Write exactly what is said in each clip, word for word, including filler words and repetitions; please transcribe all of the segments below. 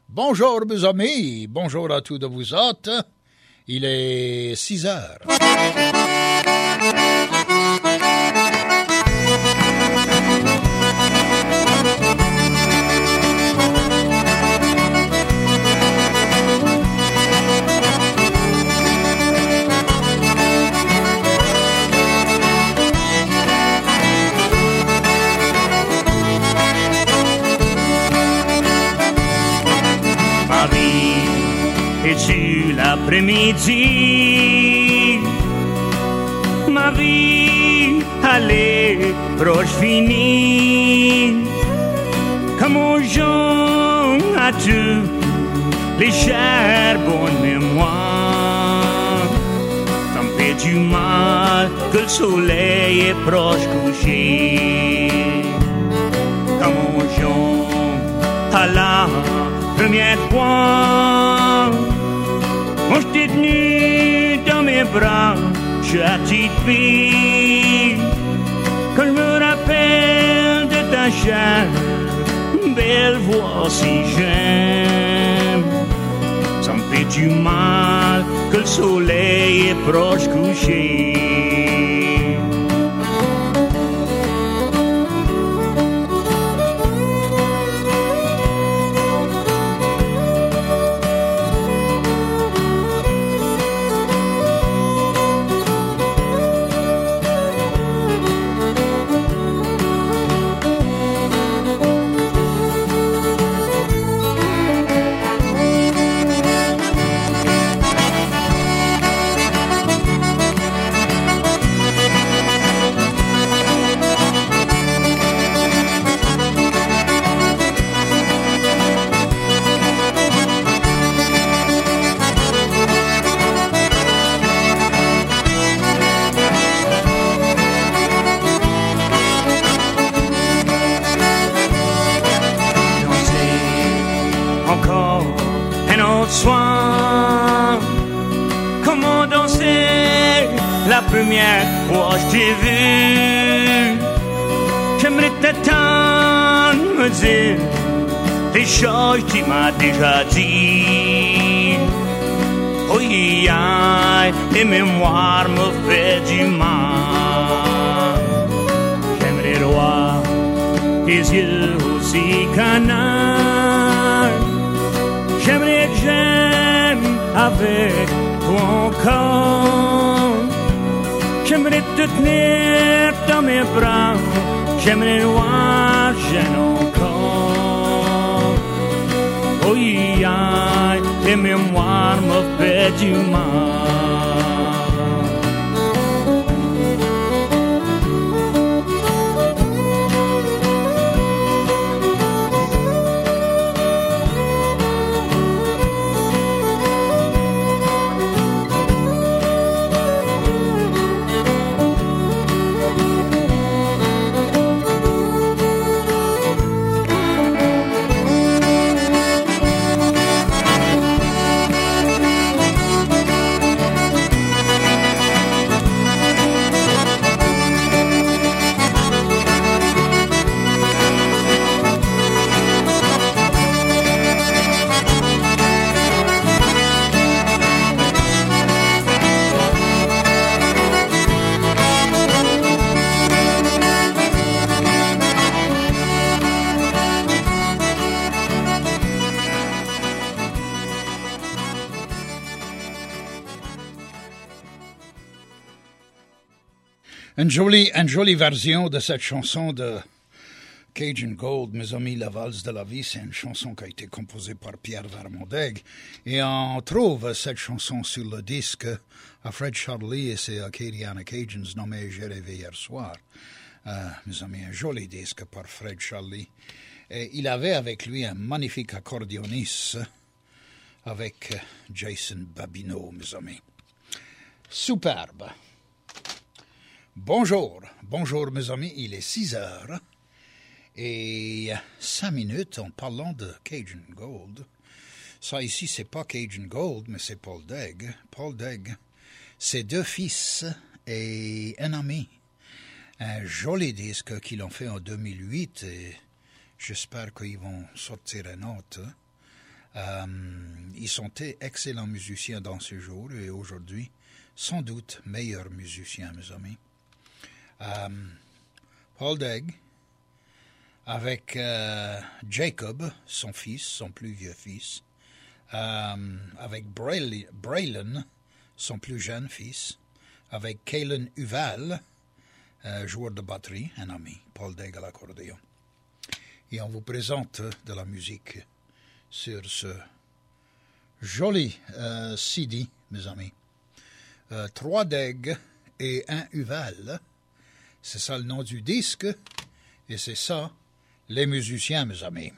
Bonjour mes amis, bonjour à tous de vous autres. Il est six heures. Et l'après-midi, ma vie allait proche finie. Comme aux gens as-tu les chères bonnes mémoires. Ça me fait du mal que le soleil est proche couché. Comme aux gens à la première fois. Moi je t'ai tenu dans mes bras, petite fille. Quand je me rappelle de ta chair, belle voix si j'aime. Ça me fait du mal que le soleil est proche couché. Première fois je t'ai vu, j'aimerais t'attendre, me dire des choses que tu m'as déjà dit. Oui, aïe, les mémoires me font du mal. J'aimerais voir tes yeux aussi canards. J'aimerais que j'aime avec ton corps. J'aimerais te tenir dans mes bras, j'aimerais voir, j'aime encore. Oui, aïe, les mémoires me font du mal. Une jolie, une jolie version de cette chanson de Cajun Gold, mes amis, La Valse de la Vie. C'est une chanson qui a été composée par Pierre Vermondeg. Et on trouve cette chanson sur le disque à Fred Charlie et ses Acadiana Cajuns nommé J'ai rêvé hier soir. Euh, mes amis, un joli disque par Fred Charlie. Et il avait avec lui un magnifique accordéoniste avec Jason Babineau, mes amis. Superbe. Bonjour, bonjour mes amis, il est six heures et cinq minutes en parlant de Cajun Gold. Ça ici, c'est pas Cajun Gold, mais c'est Paul Degg. Paul Degg, ses deux fils et un ami. Un joli disque qu'ils ont fait en deux mille huit et j'espère qu'ils vont sortir un autre. Euh, ils sont excellents musiciens dans ce jour et aujourd'hui, sans doute meilleurs musiciens, mes amis. Euh, Paul Degg, avec euh, Jacob, son fils, son plus vieux fils, euh, avec Braylon, son plus jeune fils, avec Kalen Uval, euh, joueur de batterie, un ami, Paul Degg à l'accordéon. Et on vous présente de la musique sur ce joli euh, C D, mes amis. Euh, trois Degg et un Uval, c'est ça le nom du disque, et c'est ça les musiciens, mes amis.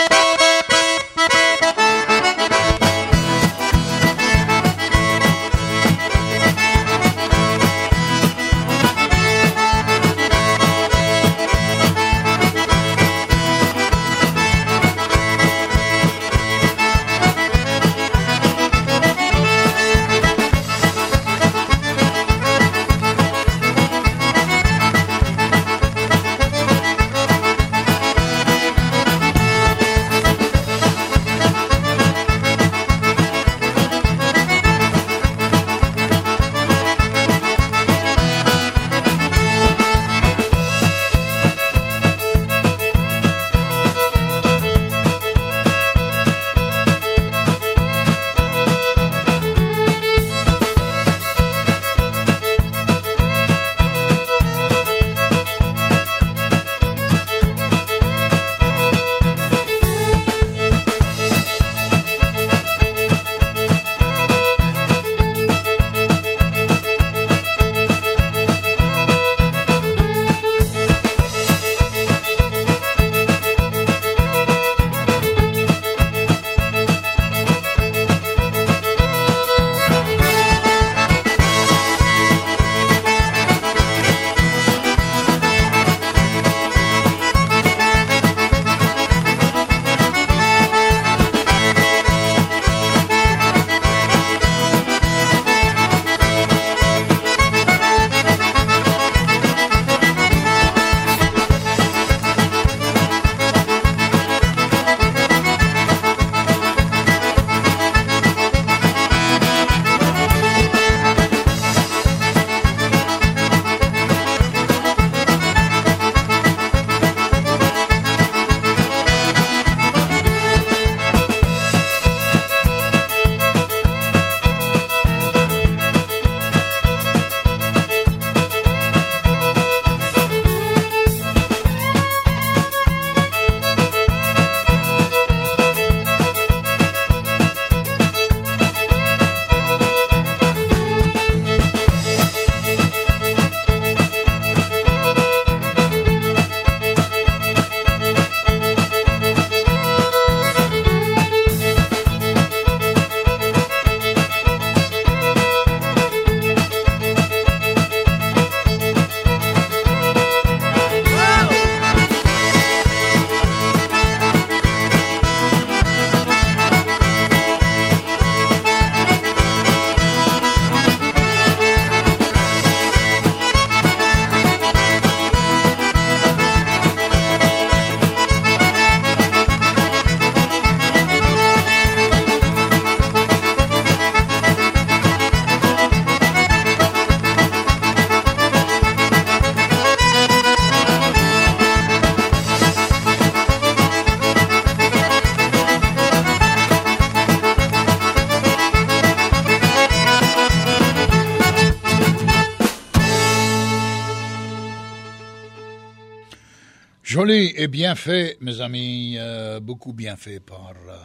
Joli et bien fait, mes amis, euh, beaucoup bien fait par, euh,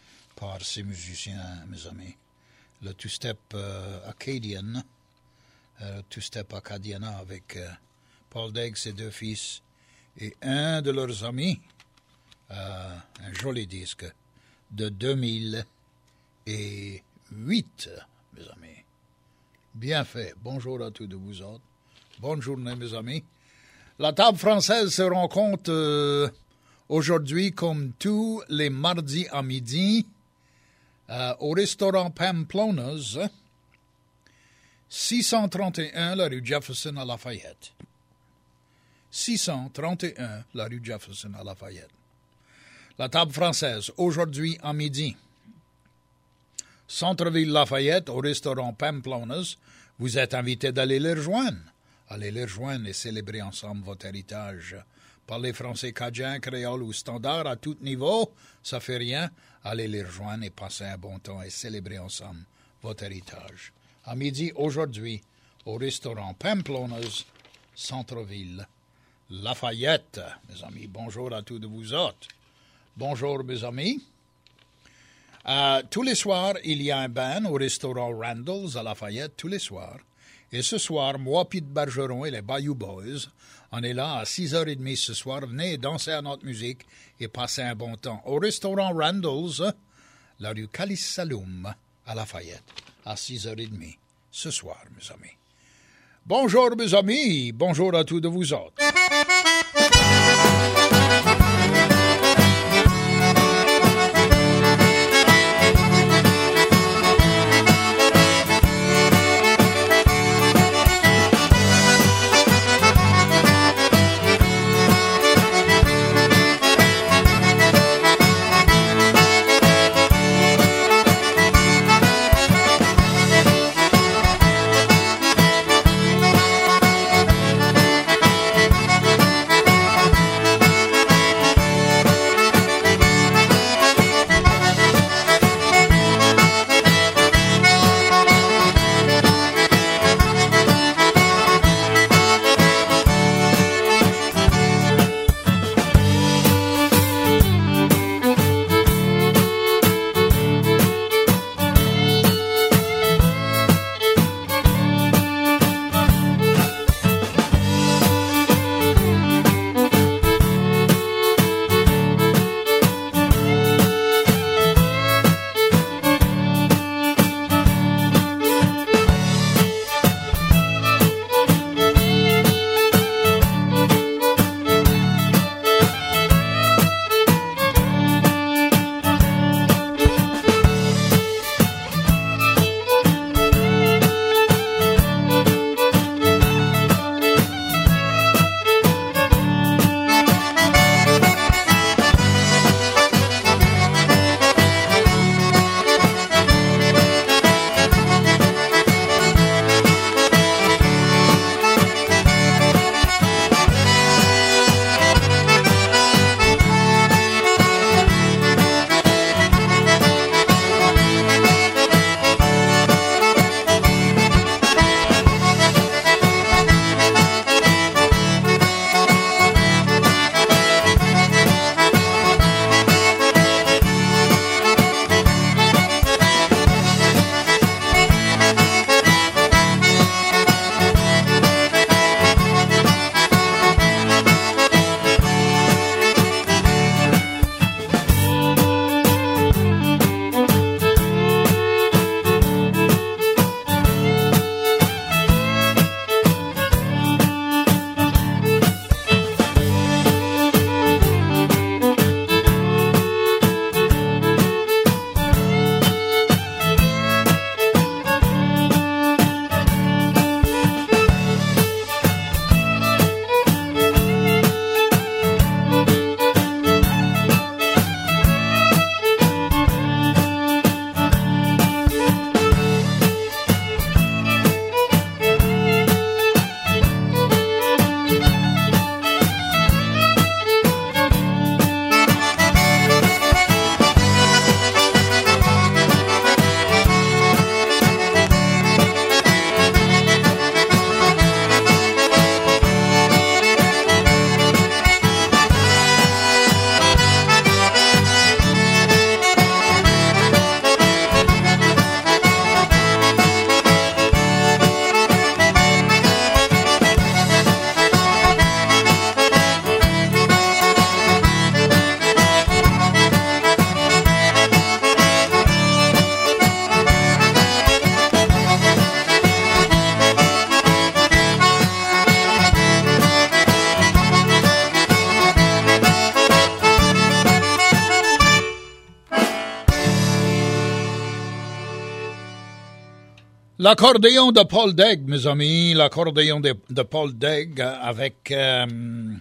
par ces musiciens, mes amis. Le two-step euh, acadian, euh, two-step acadiana avec euh, Paul Degg, ses deux fils, et un de leurs amis, euh, un joli disque de deux mille huit, mes amis. Bien fait. Bonjour à tous de vous autres. Bonne journée, mes amis. La table française se rencontre euh, aujourd'hui, comme tous les mardis à midi, euh, au restaurant Pamplona's, six cent trente et un, la rue Jefferson à Lafayette. six cent trente et un, la rue Jefferson à Lafayette. La table française, aujourd'hui à midi, Centre-ville Lafayette, au restaurant Pamplonas. Vous êtes invités d'aller les rejoindre. Allez les rejoindre et célébrer ensemble votre héritage. Parlez français, cadien, créole ou standard à tout niveau, ça fait rien. Allez les rejoindre et passer un bon temps et célébrer ensemble votre héritage. À midi aujourd'hui, au restaurant Pamplonas, Centre-ville Lafayette. Mes amis, bonjour à tous de vous autres. Bonjour, mes amis. Euh, tous les soirs, il y a un band au restaurant Randall's à Lafayette, tous les soirs. Et ce soir, moi, Pete Bergeron et les Bayou Boys, on est là à six heures trente ce soir. Venez danser à notre musique et passer un bon temps. Au restaurant Randall's, la rue Calice Saloum à Lafayette, à six heures trente ce soir, mes amis. Bonjour, mes amis. Bonjour à tous de vous autres. L'accordéon de Paul Degg, mes amis, l'accordéon de, de Paul Degg avec euh,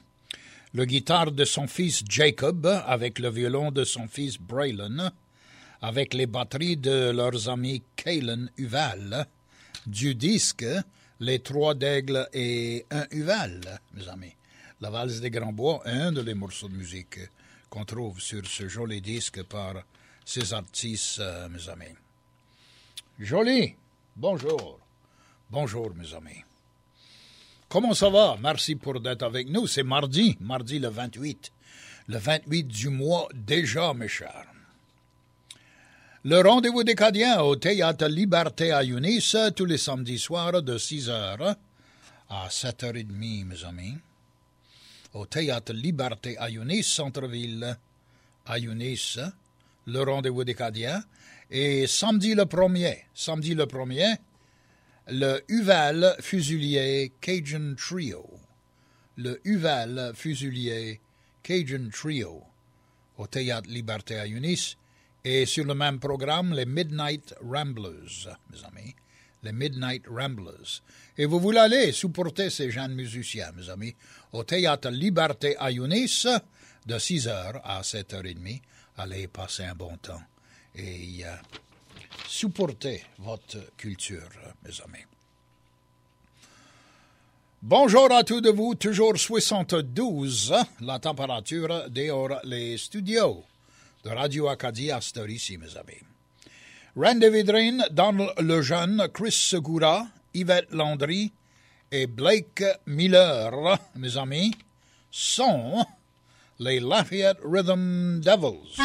le guitare de son fils Jacob, avec le violon de son fils Braylon, avec les batteries de leurs amis Kalen Uval, du disque Les Trois d'Aigle et un Uval, mes amis. La valse des Grands Bois est un des morceaux de musique qu'on trouve sur ce joli disque par ces artistes, euh, mes amis. Joli, bonjour. Bonjour, mes amis. Comment ça va? Merci pour d'être avec nous. C'est mardi, mardi le vingt-huit. Le vingt-huit du mois déjà, mes chers. Le rendez-vous des Cadiens au Théâtre Liberté à Yunis, tous les samedis soirs de six heures à sept heures trente, mes amis. Au Théâtre Liberté à Yunis, centre-ville à Yunis, le rendez-vous des Cadiens. Et samedi le premier, samedi le premier, le Uval Fusilier Cajun Trio. Le Uval Fusilier Cajun Trio au Théâtre Liberté à Yunis. Et sur le même programme, les Midnight Ramblers, mes amis. Les Midnight Ramblers. Et vous voulez aller supporter ces jeunes musiciens, mes amis, au Théâtre Liberté à Yunis, de six heures à sept heures trente. Allez passer un bon temps et euh, supporter votre culture, mes amis. Bonjour à tous de vous, toujours soixante-douze, la température dehors les studios de Radio Acadie à cette heure ici, mes amis. Randy Vidrine, Donald Lejeune, Chris Segura, Yvette Landry et Blake Miller, mes amis, sont les Lafayette Rhythm Devils.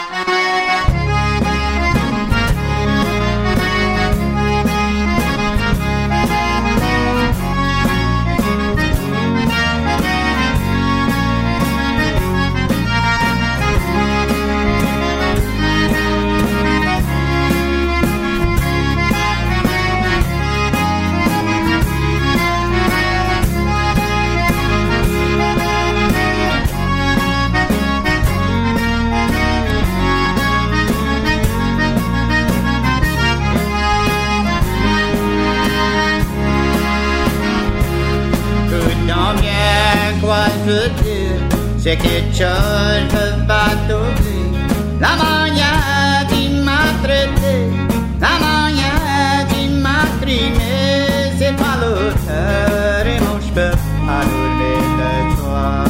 C'est quelque chose de pas trouver. La manière qui m'a traité, la manière qui m'a trimé, c'est pas l'auteur et moi je peux pas rouler de toi.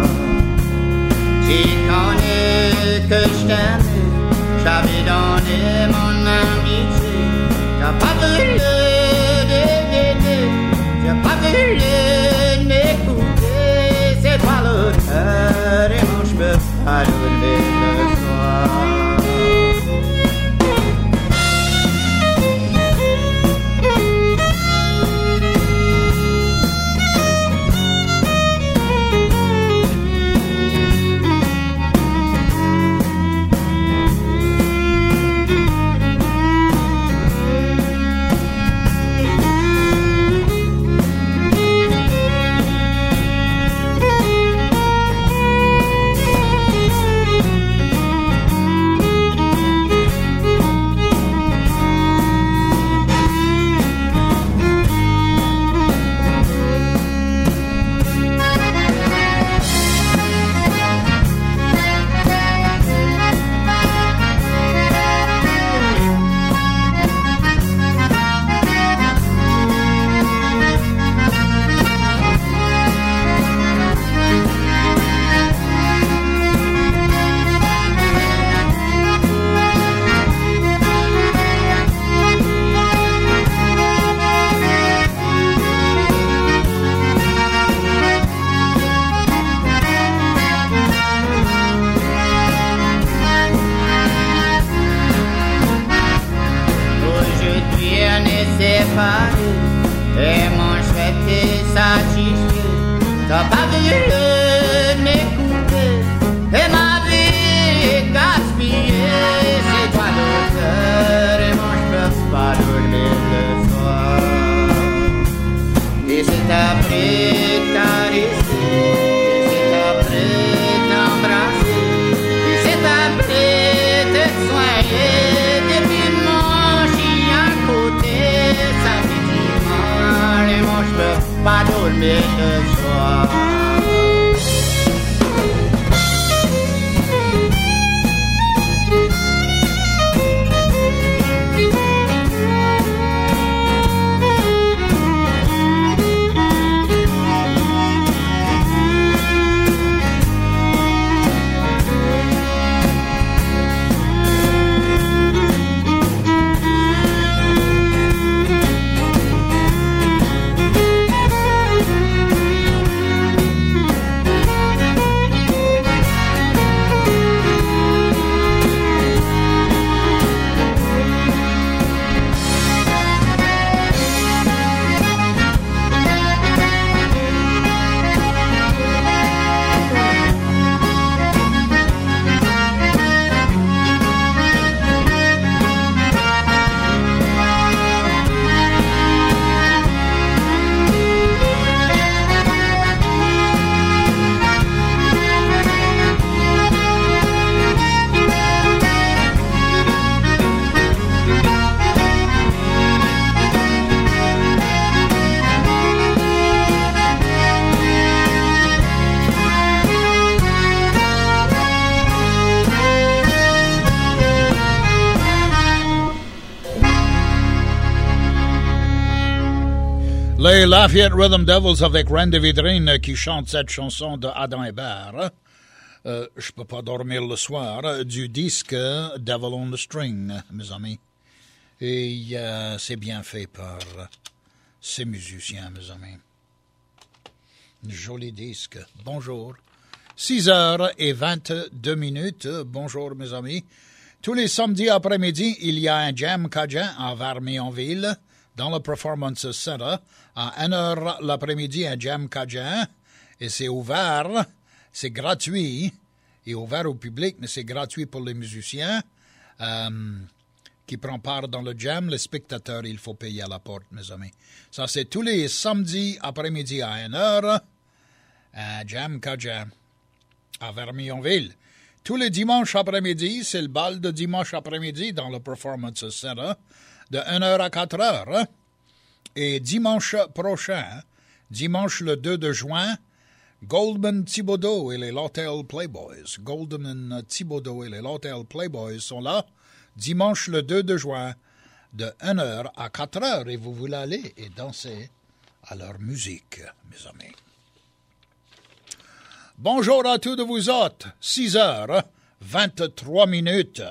Si connais que je t'aimais, j'avais donné mon amitié. T'as pas voulu d'aider, t'as pas voulu m'écouter, c'est pas l'auteur et moi je peux pas rouler de toi. Pas dormir le soir. Les Lafayette Rhythm Devils avec Randy Vidrine qui chante cette chanson de Adam Hébert. Euh, je peux pas dormir le soir du disque Devil on the String, mes amis. Et euh, c'est bien fait par ces musiciens, mes amis. Joli disque. Bonjour. six heures vingt-deux minutes. Bonjour, mes amis. Tous les samedis après-midi, il y a un jam cajun à Vermionville, dans le Performance Center. À une heure l'après-midi, un jam cajun. Et c'est ouvert, c'est gratuit. Et ouvert au public, mais c'est gratuit pour les musiciens euh, qui prennent part dans le jam. Les spectateurs, il faut payer à la porte, mes amis. Ça, c'est tous les samedis après-midi à une heure. Un jam cajun à Vermionville. Tous les dimanches après-midi, c'est le bal de dimanche après-midi dans le Performance Center de une heure à quatre heures. Et dimanche prochain, dimanche le deux de juin, Goldman Thibodeau et les Lawtell Playboys. Goldman Thibodeau et les Lawtell Playboys sont là dimanche le deux de juin de une heure à quatre heures. Et vous voulez aller et danser à leur musique, mes amis. Bonjour à tous de vous autres. six heures vingt-trois minutes.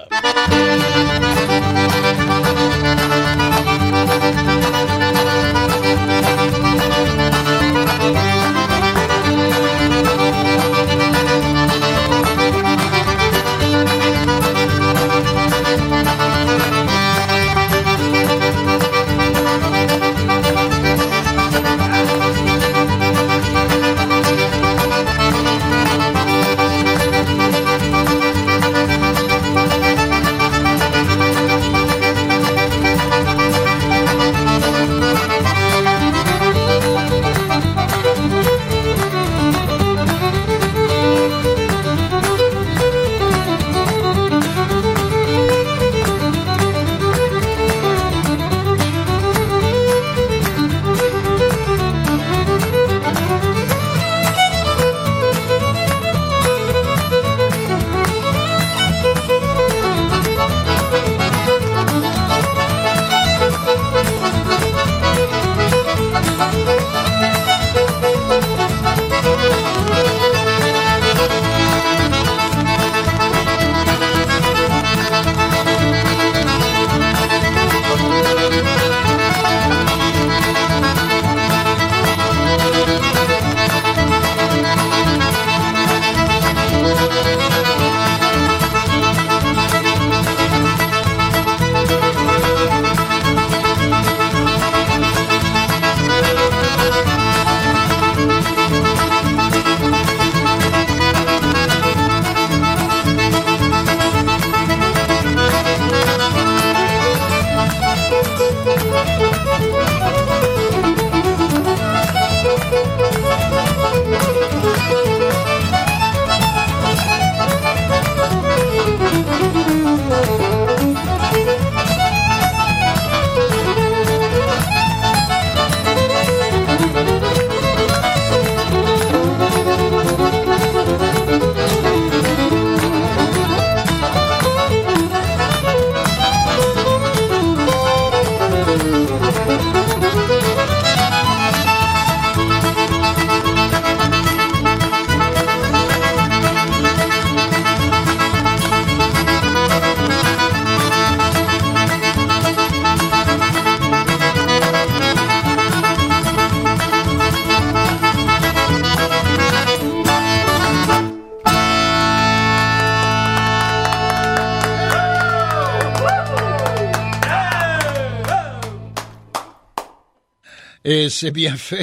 Et c'est bien fait,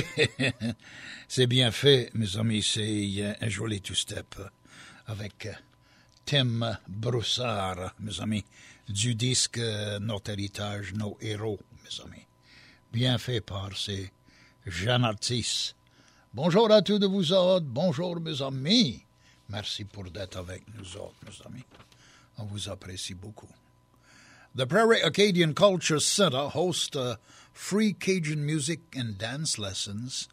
c'est bien fait, mes amis, c'est un joli two-step avec Tim Broussard, mes amis, du disque Notre Héritage, Nos Héros, mes amis. Bien fait par ces jeunes artistes. Bonjour à tous de vous autres, bonjour mes amis. Merci pour d'être avec nous autres, mes amis. On vous apprécie beaucoup. The Prairie Acadian Culture Center hosts uh, free Cajun music and dance lessons.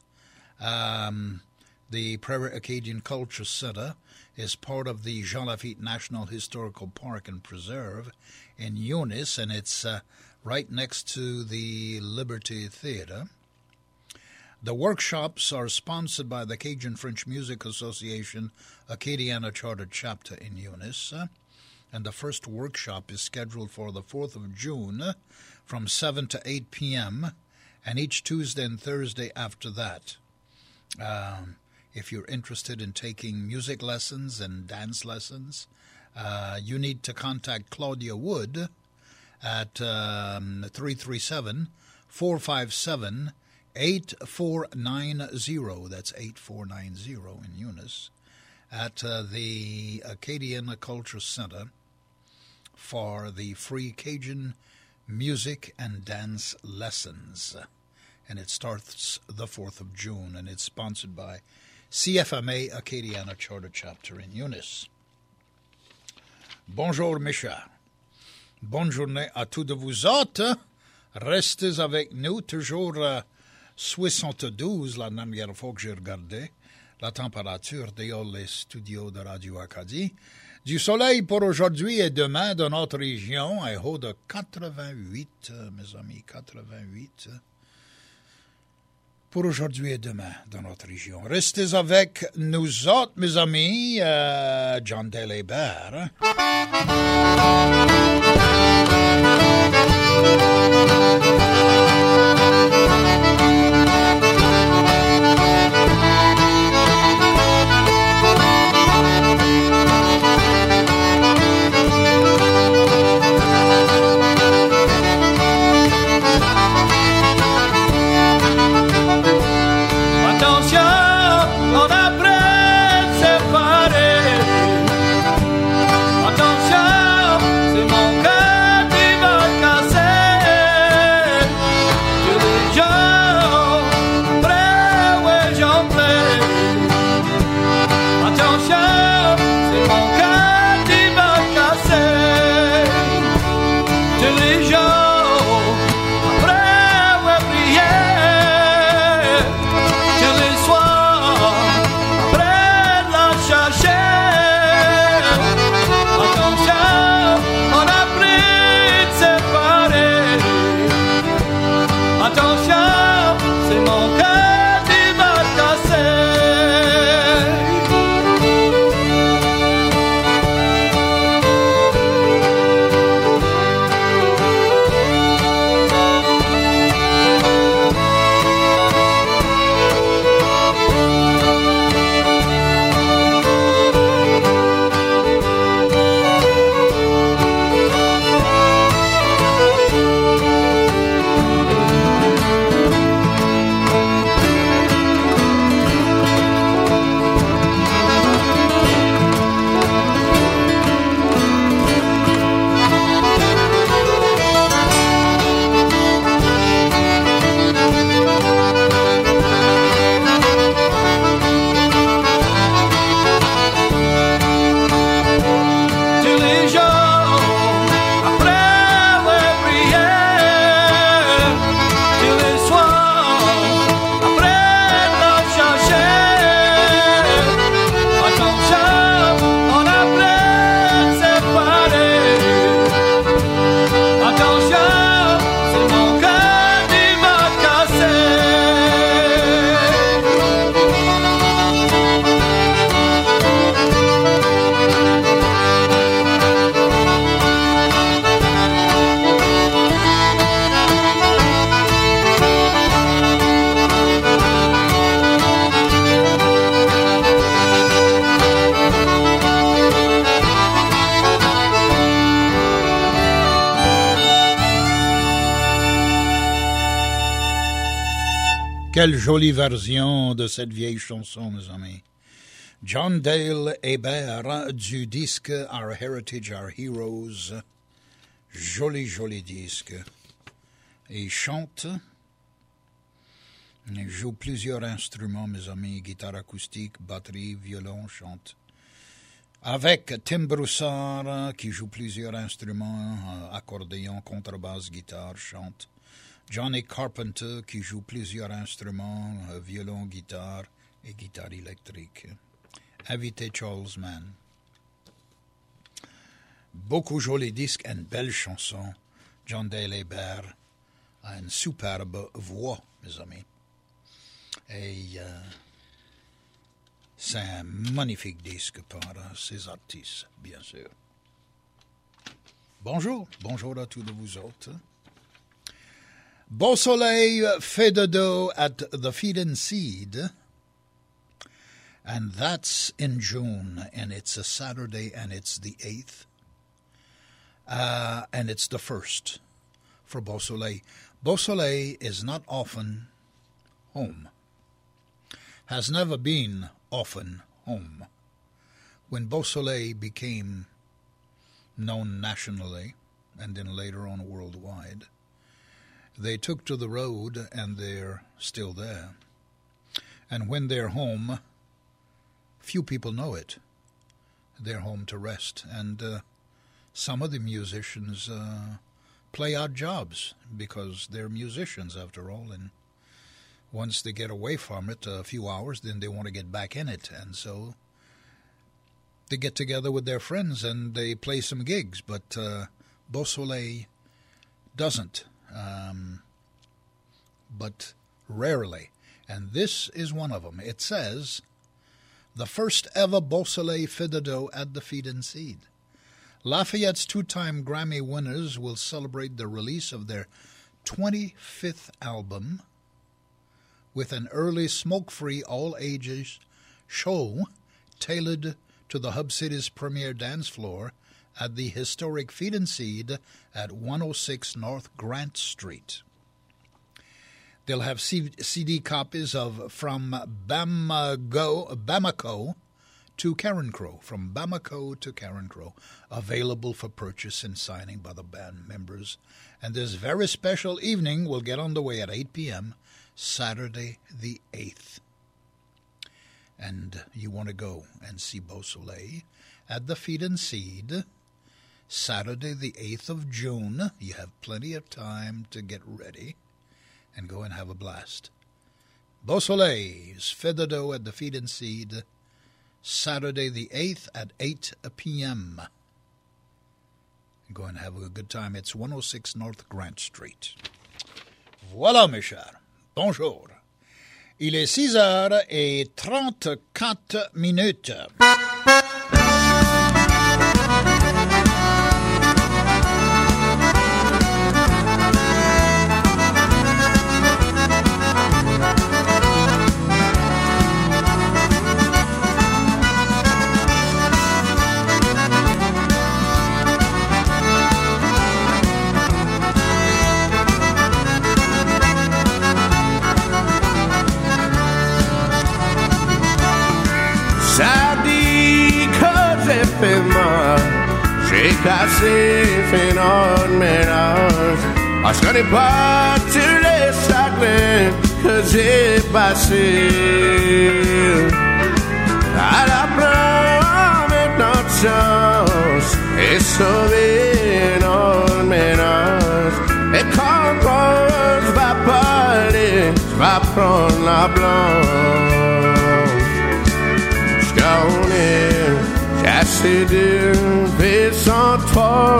Um, the Prairie Acadian Culture Center is part of the Jean Lafitte National Historical Park and Preserve in Eunice, and it's uh, right next to the Liberty Theater. The workshops are sponsored by the Cajun French Music Association, Acadiana Chartered Chapter in Eunice. And the first workshop is scheduled for the fourth of June from seven to eight p.m. and each Tuesday and Thursday after that. Um, if you're interested in taking music lessons and dance lessons, uh, you need to contact Claudia Wood at um, three three seven, four five seven, eight four nine zero. That's eight four nine zero in Eunice, at uh, the Acadiana Culture Center for the free Cajun music and dance lessons. And it starts the fourth of June, and it's sponsored by C F M A Acadiana Charter Chapter in Eunice. Bonjour, mes chers. Bonne journée à tous de vous autres. Restez avec nous, toujours euh, soixante-douze la dernière fois que j'ai regardé la température dehors les studios de Radio Acadie. Du soleil pour aujourd'hui et demain dans notre région, un haut de quatre-vingt-huit, mes amis, quatre-vingt-huit. Pour aujourd'hui et demain dans notre région. Restez avec nous autres, mes amis, euh, John Dale Hébert. Quelle jolie version de cette vieille chanson, mes amis. John Dale Hébert du disque Our Heritage, Our Heroes. Joli, joli disque. Et il chante. Il joue plusieurs instruments, mes amis. Guitare acoustique, batterie, violon, chante. Avec Tim Broussard, qui joue plusieurs instruments, accordéon, contrebasse, guitare, chante. Johnny Carpenter, qui joue plusieurs instruments, violon, guitare et guitare électrique. Invité Charles Mann. Beaucoup jolis disques et une belle chanson. John Dale Hébert a une superbe voix, mes amis. Et euh, c'est un magnifique disque par euh, ces artistes, bien sûr. Bonjour, bonjour à tous de vous autres. Beau Soleil fait de dos at the Feed and Seed, and that's in June, and it's a Saturday, and it's the eighth, uh, and it's the first for Beau Soleil. Beau Soleil is not often home, has never been often home. When Beau Soleil became known nationally and then later on worldwide, they took to the road and they're still there. And when they're home, few people know it. They're home to rest. And uh, some of the musicians uh, play odd jobs because they're musicians after all. And once they get away from it a few hours, then they want to get back in it. And so they get together with their friends and they play some gigs. But uh, Beau Soleil doesn't, um, but rarely. And this is one of them. It says, the first ever Beau Soleil Fidado at the Feed and Seed. Lafayette's two-time Grammy winners will celebrate the release of their twenty-fifth album with an early smoke-free all-ages show tailored to the Hub City's premier dance floor at the historic Feed and Seed at one oh six North Grant Street. They'll have C D copies of From Bamako, Bamako to Carencro, From Bamako to Carencro, available for purchase and signing by the band members. And this very special evening will get underway at eight p.m., Saturday the eighth. And you want to go and see Beau Soleil at the Feed and Seed, Saturday the eighth of June. You have plenty of time to get ready and go and have a blast. Beau Soleil's Fidado at the Feed and Seed, Saturday the eighth at eight p.m. Go and have a good time. It's one oh six North Grant Street. Voilà, mes chers. Bonjour. Il est six heures et trente-quatre minutes. J'ai cassé phénomène ménage. Ah, je connais pas tous les chagrins que j'ai passés. À la prendre maintenant de chance et sauver notre ménage. Et quand je vais parler, je vais prendre la blanche. Je connais. J'ai assez de vie sans toi,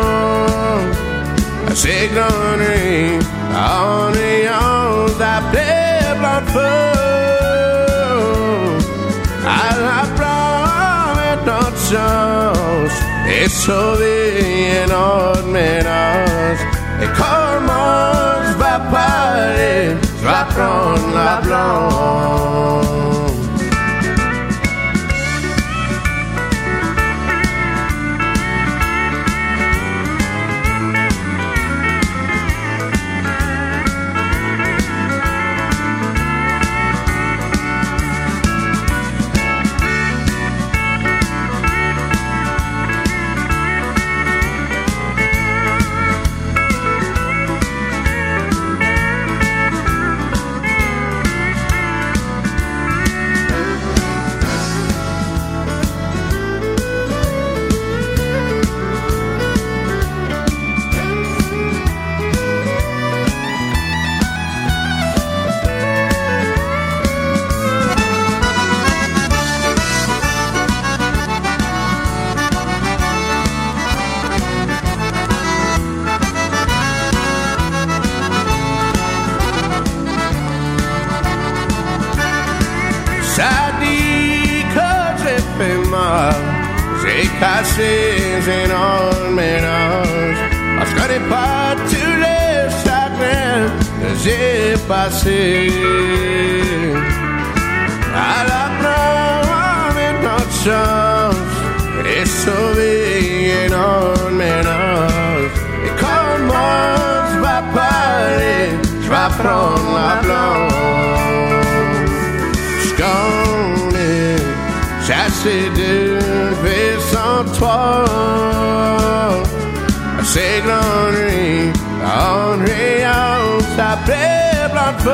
assez grandi en ayant d'appeler blanc de feu. À la prendre maintenant de chance et sauver notre ménage. Et comment je vais parler, je vais prendre la blanche. cassés et non mélange. Je connais pas tous les chagrins que j'ai passés. À la prendre notre chance et sauver et non mélange. Et comment je vais parler, je vais prendre la blanche. Je connais, j'ai assez de vie sans toi. C'est grandi en rayon, ça plaît blanc de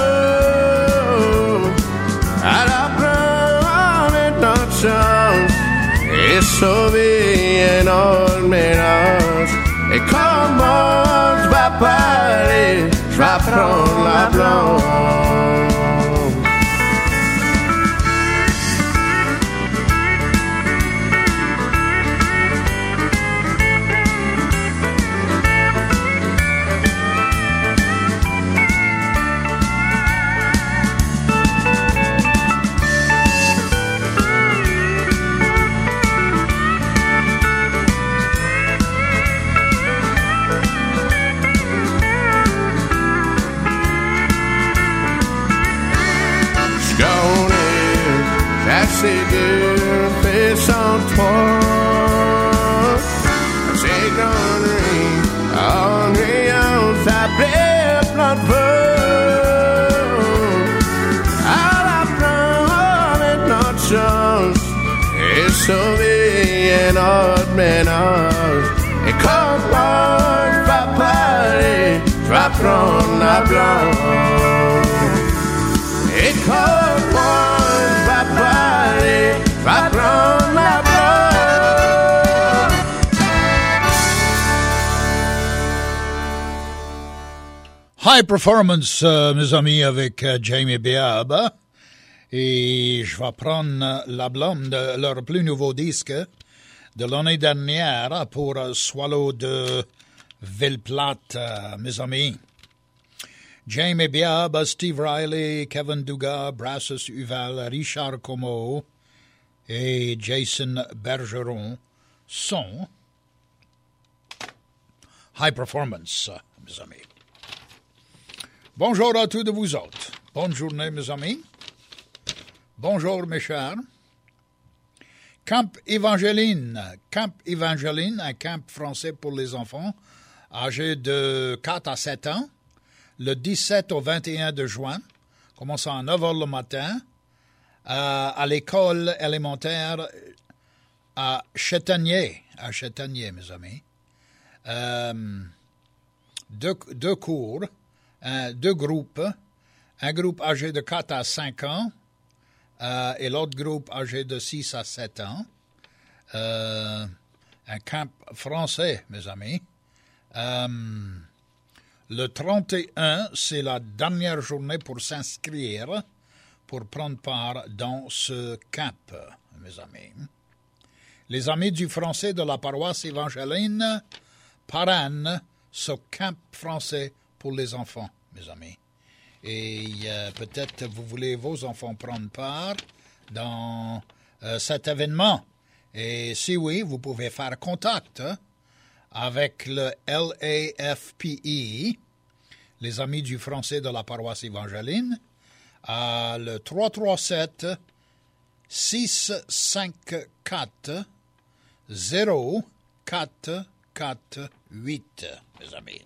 feu. À la prendre notre chance et sauver un autre mélange. Et comment je vais parler, je vais prendre la blanche. C'est de faire sans toi. C'est grandi en rayon, ça plaît plein de feu. À la prendre notre chance et sauver un autre ménage. Et comment je vais parler, je vais prendre la blanche. Et comment je vais parler, va prendre la blanche. High Performance, euh, mes amis, avec euh, Jamie Biab. Et je vais prendre l'album de leur plus nouveau disque de l'année dernière pour euh, Swallow de Ville-Plate, euh, mes amis. Jamie Biab, Steve Riley, Kevin Dugas, Brassus Uval, Richard Como et Jason Bergeron sont High Performance, mes amis. Bonjour à tous de vous autres. Bonne journée, mes amis. Bonjour, mes chers. Camp Evangeline. Camp Evangeline, un camp français pour les enfants âgés de quatre à sept ans. Le dix-sept au vingt et un de juin, commençant à neuf heures le matin, à, à l'école élémentaire à Châtaignier, à Châtaignier, mes amis. Euh, deux, deux cours, un, deux groupes, un groupe âgé de quatre à cinq ans euh, et l'autre groupe âgé de six à sept ans. Euh, un camp français, mes amis. Euh, Le trente et un, c'est la dernière journée pour s'inscrire, pour prendre part dans ce camp, mes amis. Les amis du français de la paroisse Evangeline parrainent ce camp français pour les enfants, mes amis. Et euh, peut-être vous voulez vos enfants prendre part dans euh, cet événement. Et si oui, vous pouvez faire contact hein, avec le L A F P E, les amis du français de la paroisse Evangeline, à le trois trois sept, six cinq quatre, zéro quatre quatre huit, mes amis.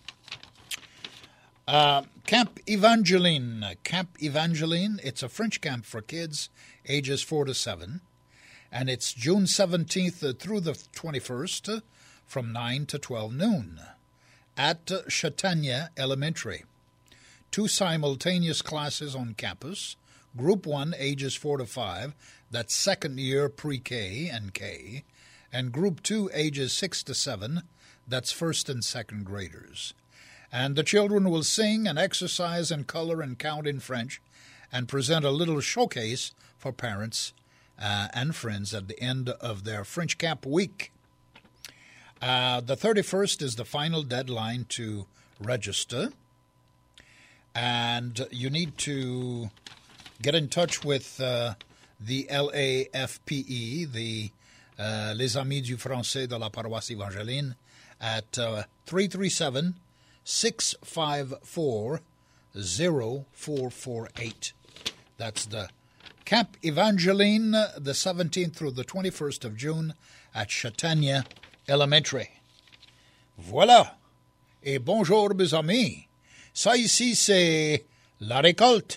Uh, Camp Evangeline. Camp Evangeline, it's a French camp for kids ages four to seven, and it's June seventeenth through the twenty-first from nine to twelve noon at Châtaignier Elementary. Two simultaneous classes on campus. Group one, ages four to five, that's second year pre-K and K, and Group two, ages six to seven, that's first and second graders. And the children will sing and exercise and color and count in French and present a little showcase for parents uh, and friends at the end of their French Camp week. Uh, the thirty-first is the final deadline to register, and you need to get in touch with uh, the L A F P E, the uh, les amis du français de la paroisse Evangeline at uh, three three seven, six five four, zero four four eight. That's the Camp Evangeline, the seventeenth through the twenty-first of June at Chaitanya Elementary. Voilà. Et bonjour, mes amis. Ça ici, c'est La Récolte.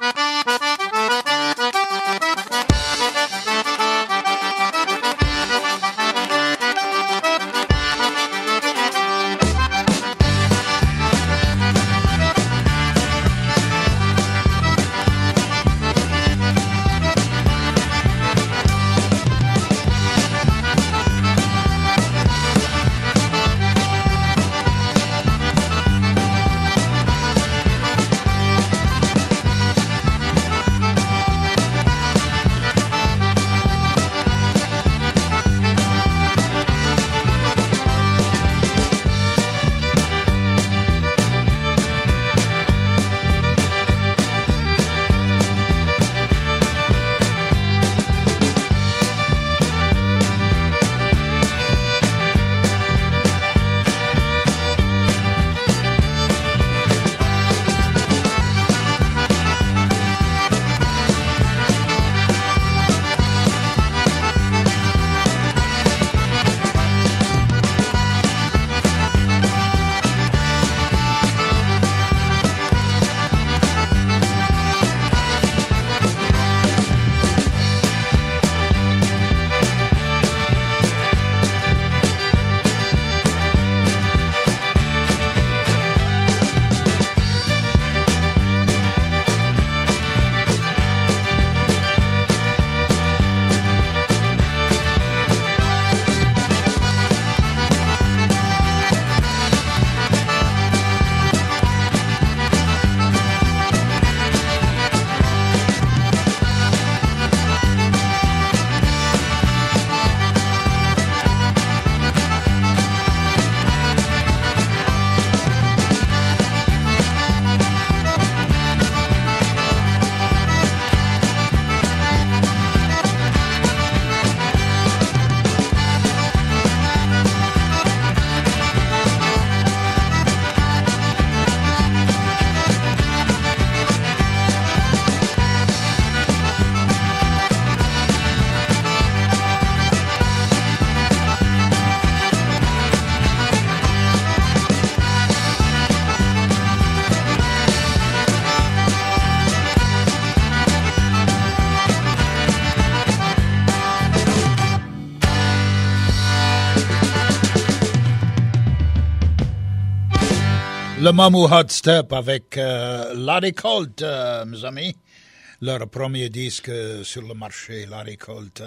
Le Mamou Hot Step avec euh, La Récolte, euh, mes amis. Leur premier disque sur le marché, La Récolte.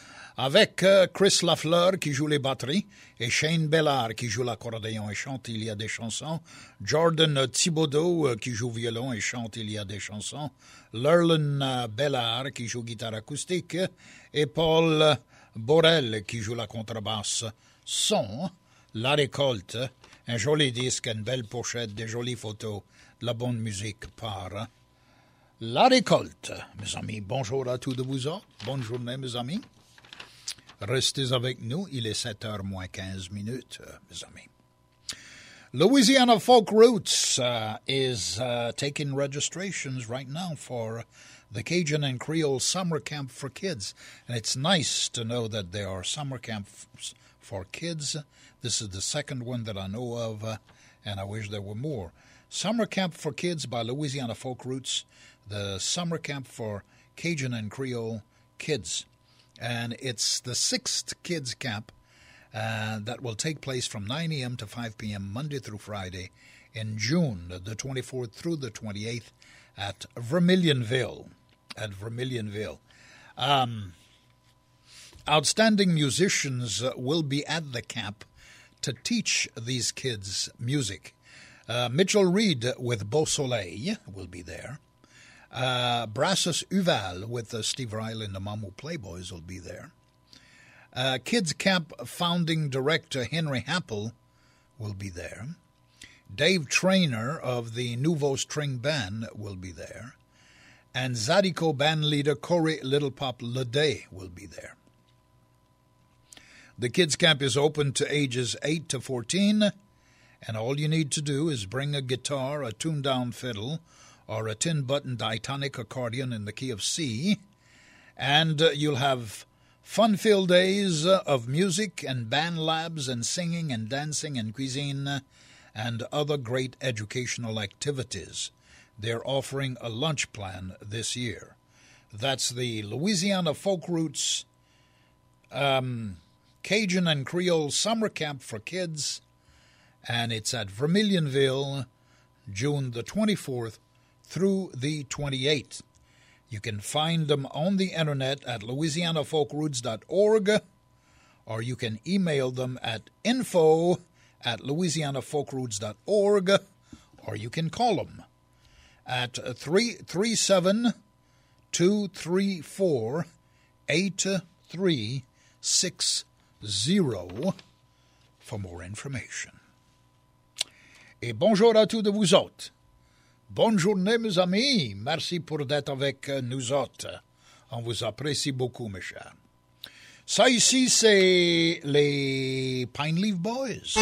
Avec euh, Chris Lafleur qui joue les batteries et Shane Bellard qui joue l'accordéon et chante Il y a des chansons. Jordan Thibodeau euh, qui joue violon et chante Il y a des chansons. Lerlin euh, Bellard qui joue guitare acoustique. Et Paul Borel qui joue la contrebasse. Son, La Récolte. Un joli disque, une belle pochette, des jolies photos, de la bonne musique par La Récolte. Mes amis, bonjour à tous de vous autres. Bonne journée, mes amis. Restez avec nous, il est sept heures moins quinze minutes, mes amis. Louisiana Folk Roots uh, is uh, taking registrations right now for the Cajun and Creole Summer Camp for Kids. And it's nice to know that there are summer camps for kids. This is the second one that I know of, uh, and I wish there were more. Summer Camp for Kids by Louisiana Folk Roots, the Summer Camp for Cajun and Creole Kids. And it's the sixth kids camp uh, that will take place from nine a.m. to five p.m. Monday through Friday in June, the twenty-fourth through the twenty-eighth at Vermilionville. At Vermilionville. Um, outstanding musicians uh, will be at the camp to teach these kids music. Uh, Mitchell Reed with Beau Soleil will be there. Uh, Brassus Uval with uh, Steve Riley and the Mamou Playboys will be there. Uh, Kids Camp founding director Henry Happel will be there. Dave Traynor of the Nouveau String Band will be there. And Zydeco band leader Corey Little Pop Leday will be there. The kids' camp is open to ages eight to fourteen, and all you need to do is bring a guitar, a tuned-down fiddle, or a tin-button diatonic accordion in the key of C, and uh, you'll have fun-filled days uh, of music and band labs and singing and dancing and cuisine uh, and other great educational activities. They're offering a lunch plan this year. That's the Louisiana Folk Roots um, Cajun and Creole Summer Camp for Kids, and it's at Vermilionville, June the twenty-fourth through the twenty-eighth. You can find them on the internet at louisiana folk roots dot org, or you can email them at info at louisiana folk roots dot org, or you can call them at three three seven, two three four, eight three six zero for more information. Et bonjour à tous de vous autres. Bonne journée, mes amis. Merci pour d'être avec nous autres. On vous apprécie beaucoup, mes chers. Ça ici, c'est les Pine Leaf Boys.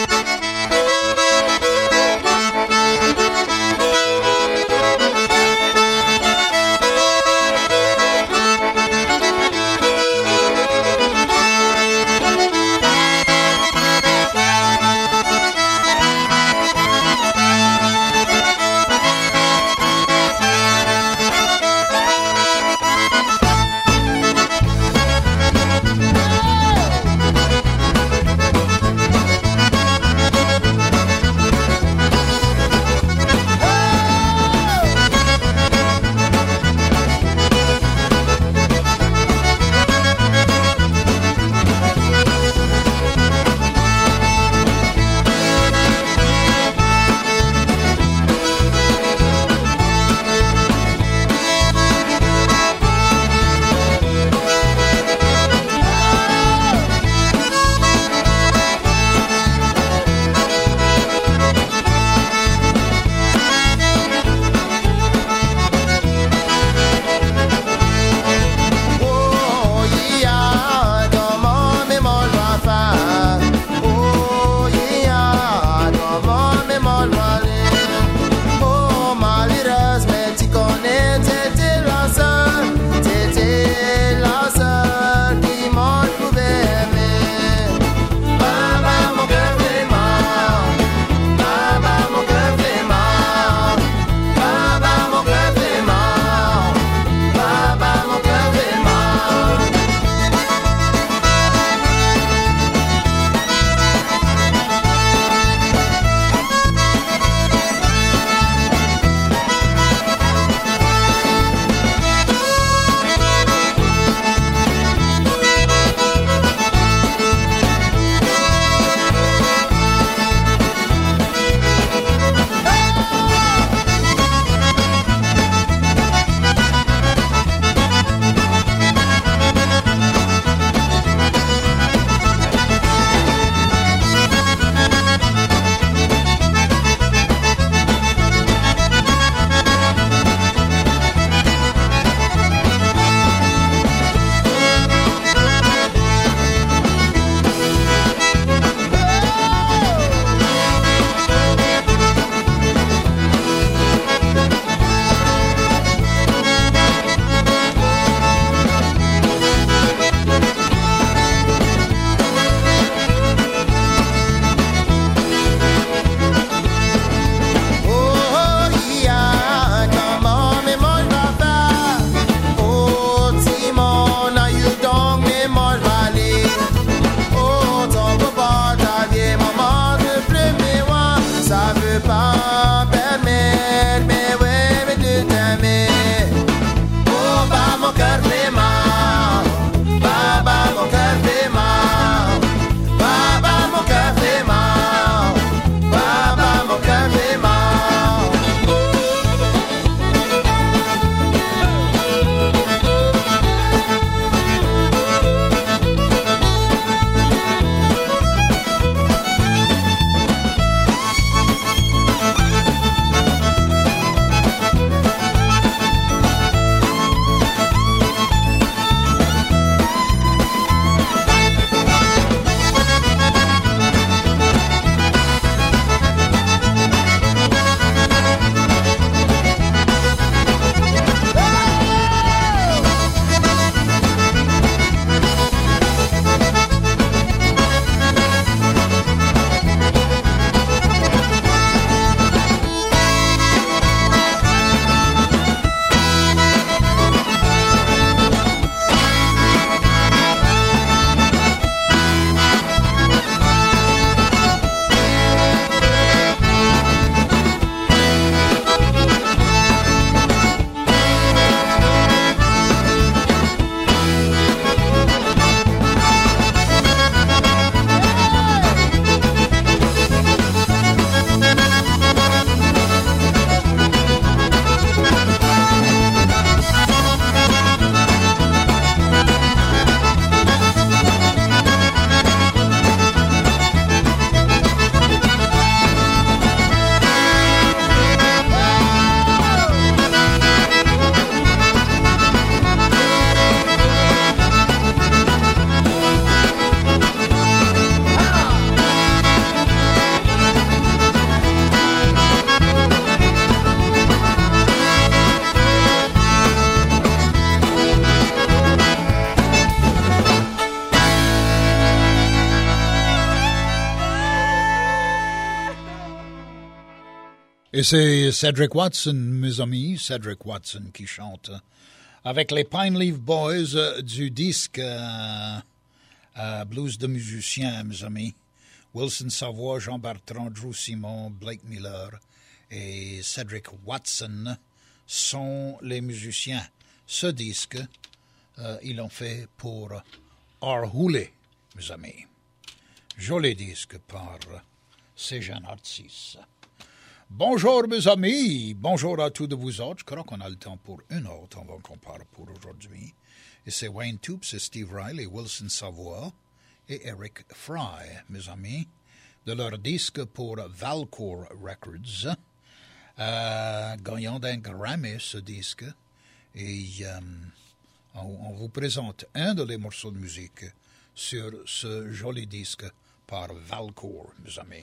Et c'est Cedric Watson, mes amis, Cedric Watson qui chante avec les Pine Leaf Boys euh, du disque euh, euh, Blues de musiciens, mes amis. Wilson Savoie, Jean Bertrand, Drew Simon, Blake Miller et Cedric Watson sont les musiciens. Ce disque, euh, ils l'ont fait pour Art Hooley, mes amis. Joli disque par ces jeunes artistes. Bonjour mes amis, bonjour à tous de vous autres. Je crois qu'on a le temps pour une autre avant qu'on parte pour aujourd'hui. Et c'est Wayne Toups, c'est Steve Riley, Wilson Savoie et Eric Fry, mes amis, de leur disque pour Valcourt Records, euh, gagnant d'un Grammy ce disque. Et euh, on, on vous présente un de les morceaux de musique sur ce joli disque par Valcourt, mes amis.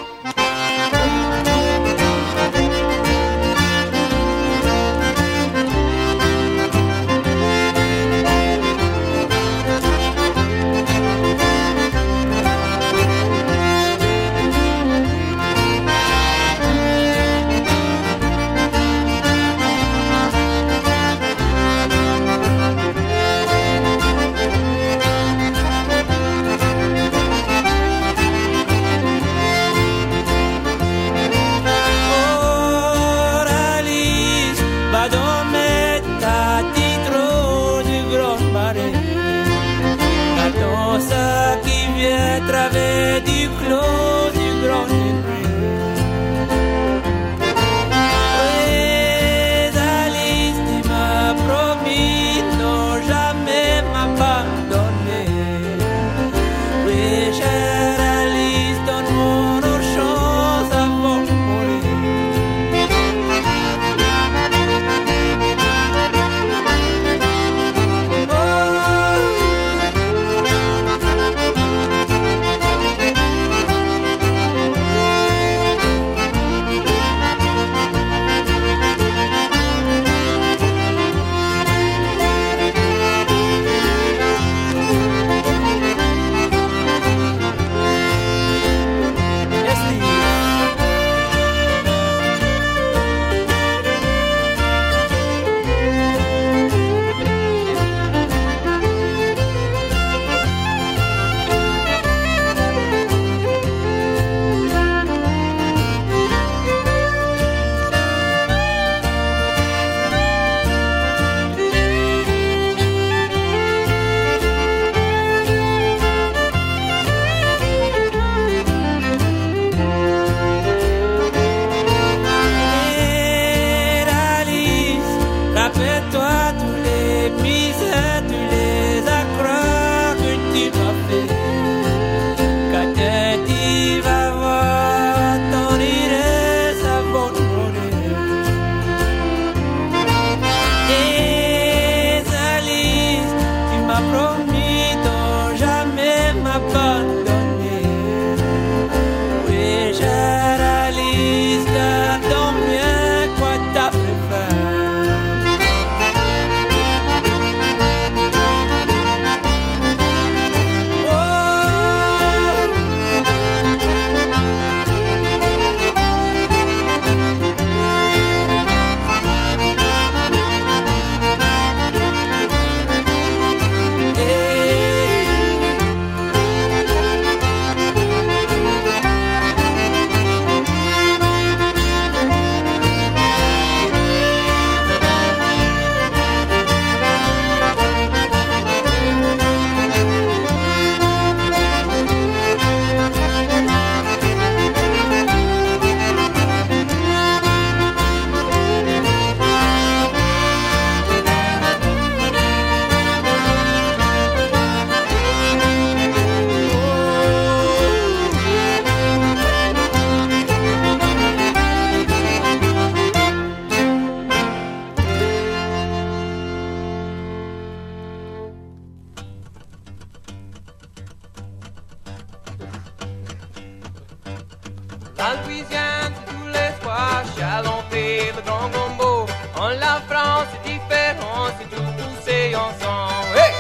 Travers du clos du grand débris. Oui, Alice, tu m'as promis non jamais m'abandonner. Oui, chère Alice, donne-moi une chance avant de mourir. La Louisiane, tous les soirs, chalenté, le grand gombo. En la France, c'est différent, c'est tout poussé ensemble. Hey!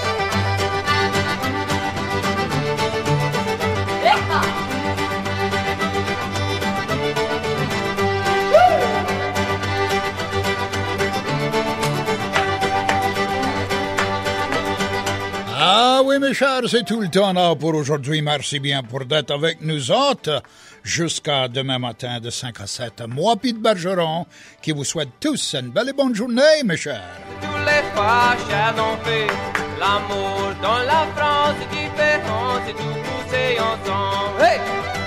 Woo! Ah oui, mes chers, c'est tout le temps là pour aujourd'hui. Merci bien pour d'être avec nous autres jusqu'à demain matin de cinq à sept. Moi, Pete Bergeron, qui vous souhaite tous une belle et bonne journée, mes chers. Tous les fâches ont fait l'amour dans la France est différent, c'est tout poussé ensemble. Hey!